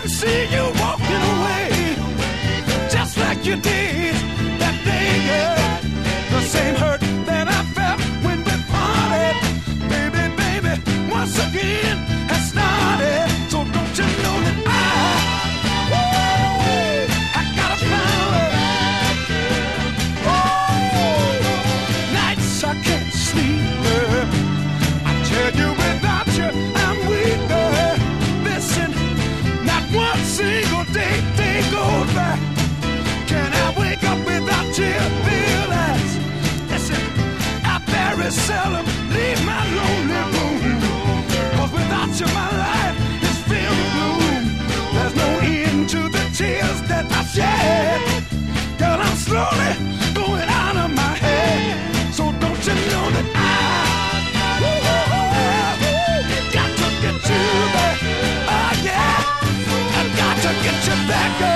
see you walking away, just like you did that day, girl. The same hurt that I felt when we parted, baby, baby, once again has started. So don't you know that I got a power. Nights I can't sleep, girl. I tell you without you I'm weak, girl. Listen, not one single day goes by. Can I wake up without you? Realize, listen, I very seldom leave my lonely room. 'Cause without you my life is filled with gloom. There's no end to the tears that I shed. Girl, I'm slowly going out of my head. So don't you know that I got to get you back. Oh yeah, I got to get you back, girl.